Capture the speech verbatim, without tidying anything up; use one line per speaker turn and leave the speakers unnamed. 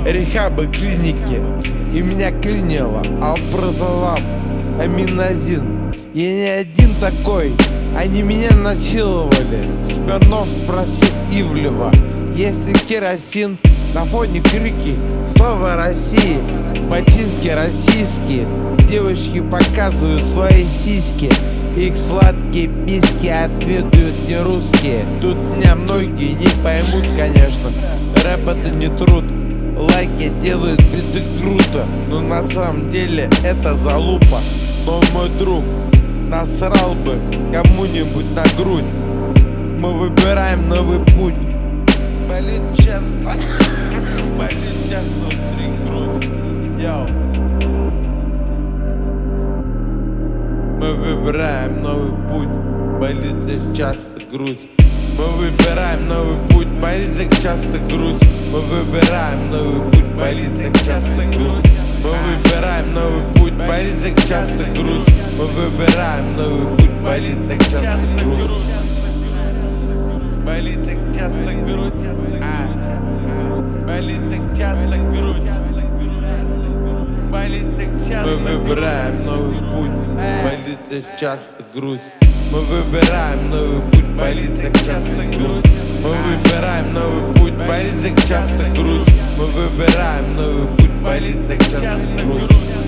рехабы, клиники. И меня клинило алпразолам, аминозин. Я не один такой, они меня насиловали. Смирнов спросил Ивлева, есть ли керосин? На фоне крики слава России, ботинки российские. Девочки показывают свои сиськи, их сладкие письки отведают не русские. Тут меня многие не поймут, конечно, рэп это не труд. Лайки делают биты круто, но на самом деле это залупа. Но мой друг насрал бы кому-нибудь на грудь. Мы выбираем новый путь. Болит часто, болит часто внутри грудь. Йоу. Мы выбираем новый путь, болит так часто грудь. Мы выбираем новый путь, болит так часто грудь. Мы выбираем новый путь, болит так часто грудь. Мы выбираем новый путь, болит так часто грудь. Мы выбираем новый путь, болит так часто грудь. Болит так часто грудь. Болит так часто грудь. Болит так часто. Мы выбираем новый путь, болит так часто грудь. Мы выбираем новый путь, болит так часто грудь. Мы выбираем новый путь, болит так часто грудь. Мы выбираем новый путь, болит так часто грудь.